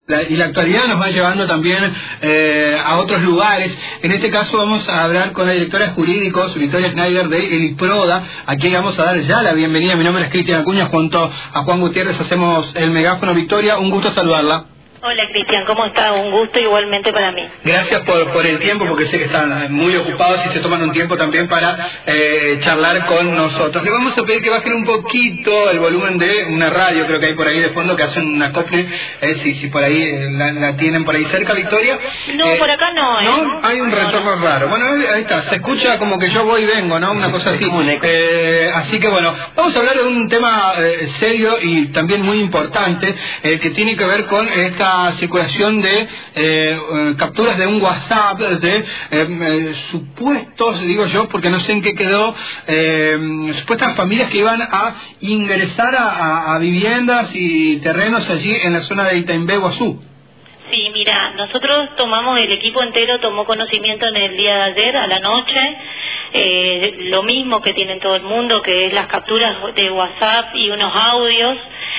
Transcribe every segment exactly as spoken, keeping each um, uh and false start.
La, y la actualidad nos va llevando también eh, a otros lugares. En este caso vamos a hablar con la directora de jurídicos, Victoria Schneider, de Eliproda, a quien vamos a dar ya la bienvenida. Mi nombre es Cristian Acuña, junto a Juan Gutiérrez hacemos el megáfono. Victoria, un gusto saludarla. Hola Cristian, ¿cómo está? Un gusto igualmente para mí. Gracias por, por el tiempo, porque sé que están muy ocupados y se toman un tiempo también para eh, charlar con nosotros. Le vamos a pedir que bajen un poquito el volumen de una radio, creo que hay por ahí de fondo, que hacen un acople, eh, si, si por ahí eh, la, la tienen por ahí cerca, Victoria. No, eh, por acá no. ¿eh? ¿No? Hay un retorno raro. Bueno, ahí está, se escucha como que yo voy y vengo, ¿no? Una cosa así. Eh, así que bueno, vamos a hablar de un tema eh, serio y también muy importante, eh, que tiene que ver con esta circulación de eh, eh, capturas de un WhatsApp de eh, eh, supuestos, digo yo, porque no sé en qué quedó, eh, supuestas familias que iban a ingresar a, a, a viviendas y terrenos allí en la zona de Itaimbé, Guazú. Sí, mira, nosotros tomamos, el equipo entero tomó conocimiento en el día de ayer a la noche, eh, lo mismo que tienen todo el mundo, que es las capturas de WhatsApp y unos audios.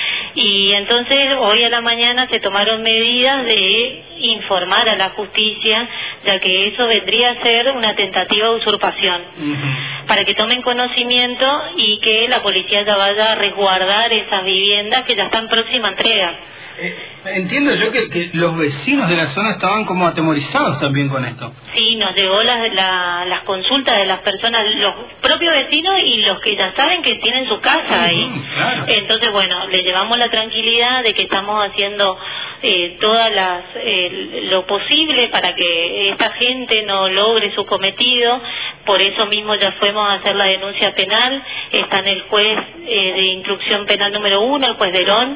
Y entonces hoy a la mañana se tomaron medidas de informar a la justicia, ya que eso vendría a ser una tentativa de usurpación, uh-huh. para que tomen conocimiento y que la policía ya vaya a resguardar esas viviendas que ya están próxima a entrega. Eh, entiendo yo que, que los vecinos de la zona estaban como atemorizados también con esto. Sí, nos llegó la, la, las consultas de las personas, los propios vecinos y los que ya saben que tienen su casa ahí. Uh-huh, claro. Entonces, bueno, le llevamos la tranquilidad de que estamos haciendo eh, todas las eh, lo posible para que esta gente no logre su cometido. Por eso mismo ya fuimos a hacer la denuncia penal. Está en el juez eh, de instrucción penal número uno, el juez Derón,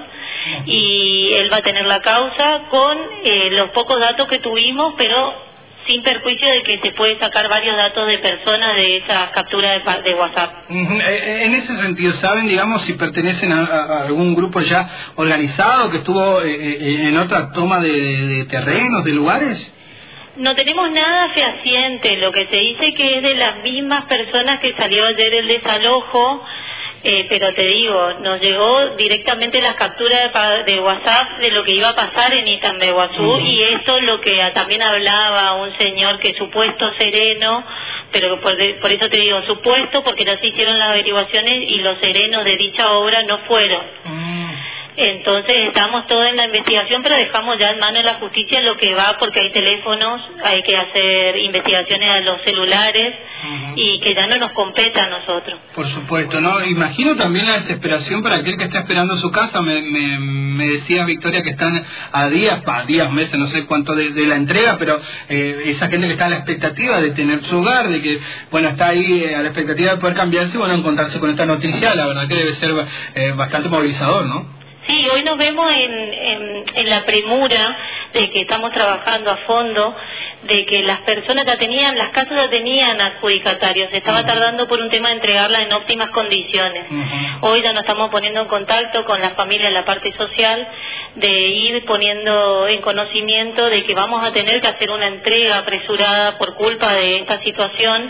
y él va a tener la causa con eh, los pocos datos que tuvimos, pero sin perjuicio de que se puede sacar varios datos de personas de esa captura de, de WhatsApp. Uh-huh. En ese sentido, ¿saben, digamos, si pertenecen a, a algún grupo ya organizado que estuvo eh, en otra toma de, de, de terrenos, de lugares? No tenemos nada fehaciente, lo que se dice que es de las mismas personas que salió ayer el desalojo. Eh, pero te digo, nos llegó directamente las capturas de, de WhatsApp de lo que iba a pasar en Itaimbé, Guazú, uh-huh. y esto lo que también hablaba un señor que supuesto sereno, pero por, de, por eso te digo supuesto, porque ya se hicieron las averiguaciones y los serenos de dicha obra no fueron. Uh-huh. Entonces estamos todos en la investigación, pero dejamos ya en manos de la justicia lo que va, porque hay teléfonos, hay que hacer investigaciones a los celulares, uh-huh. y que ya no nos compete a nosotros. Por supuesto, ¿no? Imagino también la desesperación para aquel que está esperando su casa. Me, me, me decía Victoria que están a días, a días, meses, no sé cuánto de, de la entrega, pero eh, esa gente que está a la expectativa de tener su hogar, de que, bueno, está ahí eh, a la expectativa de poder cambiarse y, bueno, encontrarse con esta noticia, la verdad que debe ser eh, bastante movilizador, ¿no? Sí, hoy nos vemos en, en, en la premura de que estamos trabajando a fondo, de que las personas ya tenían, las casas ya tenían adjudicatarios, se estaba uh-huh. tardando por un tema de entregarla en óptimas condiciones. Uh-huh. Hoy ya nos estamos poniendo en contacto con la familia, la parte social, de ir poniendo en conocimiento de que vamos a tener que hacer una entrega apresurada por culpa de esta situación.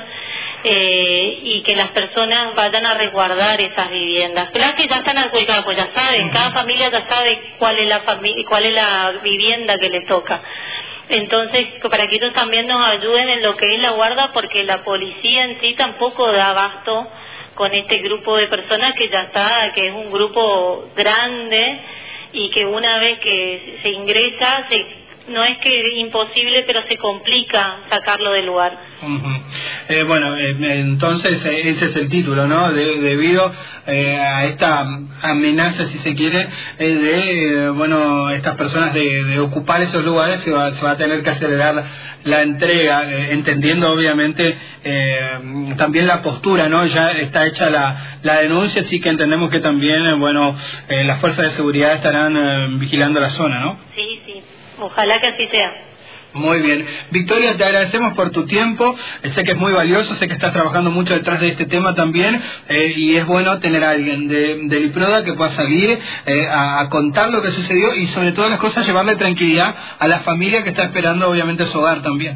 Eh, y que las personas vayan a resguardar esas viviendas. Las que ya están adjudicadas, pues ya saben, cada familia ya sabe cuál es la fami- cuál es la vivienda que les toca. Entonces, para que ellos también nos ayuden en lo que es la guarda, porque la policía en sí tampoco da abasto con este grupo de personas que ya está, que es un grupo grande y que una vez que se ingresa, se no es que es imposible, pero se complica sacarlo del lugar. Uh-huh. Eh, bueno, eh, entonces eh, ese es el título, ¿no? De, debido eh, a esta amenaza, si se quiere, eh, de, eh, bueno, estas personas de, de ocupar esos lugares, se va, se va a tener que acelerar la entrega, eh, entendiendo obviamente eh, también la postura, ¿no? Ya está hecha la, la denuncia, así que entendemos que también, eh, bueno, eh, las fuerzas de seguridad estarán eh, vigilando la zona, ¿no? Sí, sí. Ojalá que así sea. Muy bien. Victoria, te agradecemos por tu tiempo. Sé que es muy valioso, sé que estás trabajando mucho detrás de este tema también, eh, y es bueno tener a alguien de, de Eliproda que pueda salir eh, a, a contar lo que sucedió y sobre todas las cosas llevarle tranquilidad a la familia que está esperando obviamente su hogar también. Sí,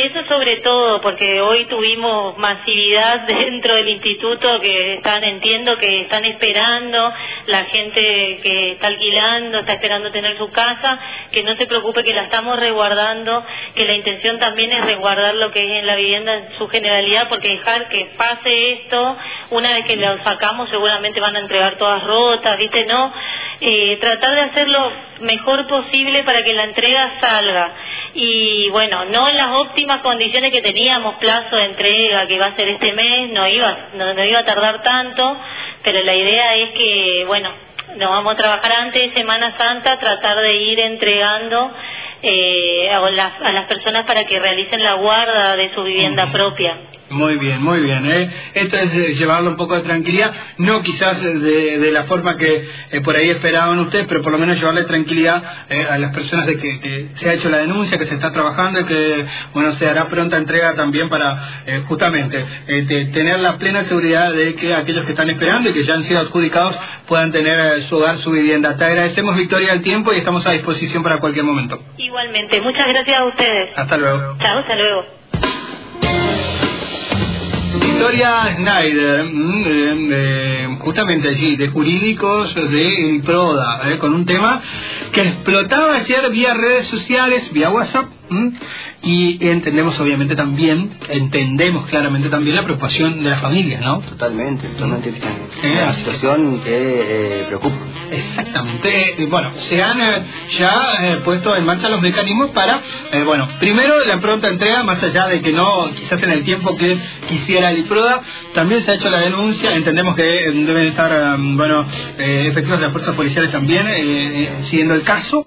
eso sobre todo, porque hoy tuvimos masividad dentro del instituto que están, entiendo que están esperando, la gente que está alquilando, está esperando tener su casa, que no se preocupe, que la estamos resguardando, que la intención también es resguardar lo que es en la vivienda en su generalidad, porque dejar que pase esto, una vez que lo sacamos seguramente van a entregar todas rotas, ¿viste? No, eh, tratar de hacer lo mejor posible para que la entrega salga. Y bueno, no en las óptimas condiciones que teníamos, plazo de entrega que va a ser este mes, no iba no, no iba a tardar tanto, pero la idea es que, bueno, nos vamos a trabajar antes de Semana Santa, tratar de ir entregando eh, a, las, a las personas para que realicen la guarda de su vivienda uh-huh. propia. Muy bien, muy bien. ¿eh? Esto es eh, llevarlo un poco de tranquilidad, no quizás de, de la forma que eh, por ahí esperaban ustedes, pero por lo menos llevarle tranquilidad eh, a las personas de que, que se ha hecho la denuncia, que se está trabajando y que, bueno, se hará pronta entrega también para eh, justamente eh, de tener la plena seguridad de que aquellos que están esperando y que ya han sido adjudicados puedan tener eh, su hogar, su vivienda. Te agradecemos, Victoria, el tiempo y estamos a disposición para cualquier momento. Igualmente, muchas gracias a ustedes. Hasta luego. Chao, hasta luego. Victoria Schneider, eh, eh, justamente allí, de jurídicos de Proda, eh, con un tema que explotaba ayer vía redes sociales, vía WhatsApp, ¿m? Y entendemos obviamente también, entendemos claramente también la preocupación de las familias, ¿no? Totalmente, totalmente. ¿Eh? Una situación que eh, preocupa. Exactamente. Eh, bueno, se han eh, ya eh, puesto en marcha los mecanismos para, eh, bueno, primero la pronta entrega, más allá de que no, quizás en el tiempo que quisiera el IPRODA, también se ha hecho la denuncia, entendemos que deben estar, um, bueno, eh, efectivos de las fuerzas policiales también, eh, eh, siguiendo el caso.